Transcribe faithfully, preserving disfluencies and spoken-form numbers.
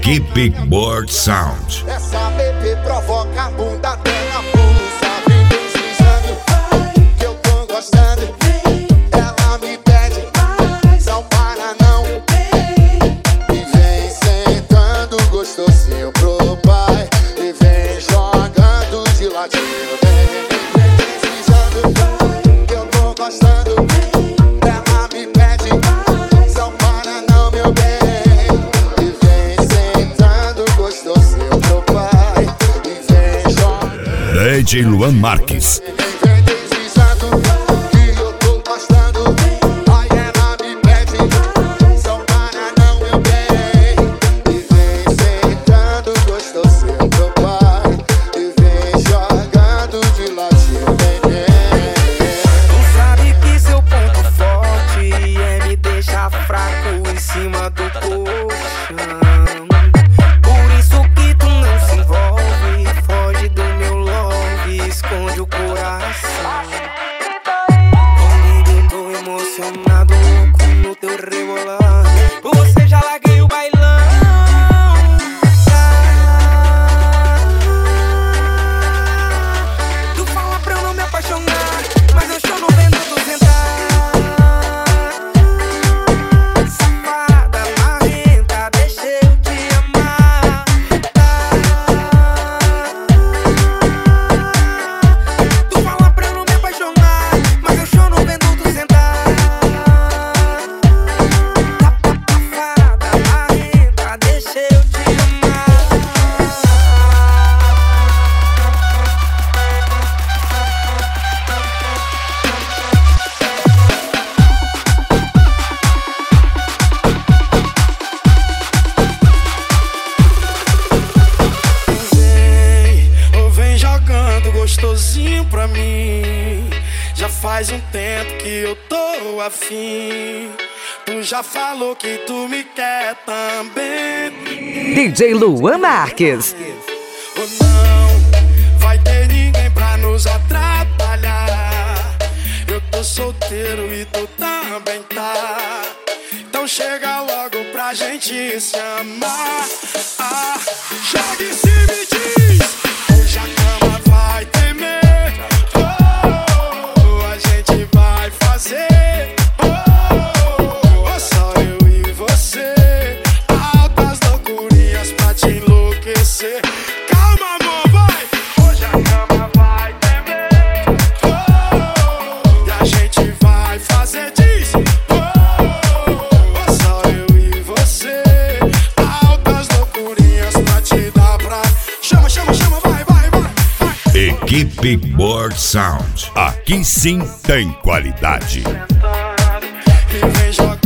Equipe Board Sound. Essa bebê provoca a bunda, tem a pulsa, vem deslizando, que eu tô gostando. Ela me pede, não para não. E vem sentando gostosinho pro pai, e vem jogando de ladinho. Vem, vem deslizando, que eu tô gostando. Ela me pede, não para não, meu bem. D J Luan Marques. Vem deslizando, que eu tô gostando. Aí ela me pede, não para não, meu bem. E vem sentando gostosinho pro pai, e vem jogando de ladinho, neném. Tu sabe que seu ponto forte é me deixar fraco em cima do colchão. Por isso que tu não se envolve, foge do meu love, esconde o coração. Baby, eu tô emocionado, louco no teu rebolão. Por você já larguei o bailão. Tu fala pra eu não me apaixonar, mas eu estou no vento do sentar. Safada, marrenta, deixa eu te amar. Tu fala pra eu não me apaixonar, mas eu estou no vento do sentar. Safada, marrenta, deixa eu te amar. Vem, ou vem jogando gostosinho pra mim. Já faz um tempo que eu tô afim. Tu já falou que tu me quer também. D J Luan Marques. Ou não vai ter ninguém pra nos atrapalhar. Eu tô solteiro e tu também tá. Então chega logo pra gente se amar. Ah, joga em cima e diz: hoje a cama vai tremer. Oh, a gente vai fazer. Oh, só eu e você. Altas loucurinhas pra te enlouquecer. Calma, amor, vai. Hoje a cama vai tremer. Oh, e a gente vai fazer. Diz: oh, só eu e você. Altas loucurinhas pra te dar pra. Chama, chama, chama, vai, vai, vai, vai. Equipe Board Sound. Aqui sim tem qualidade. E vem jogar.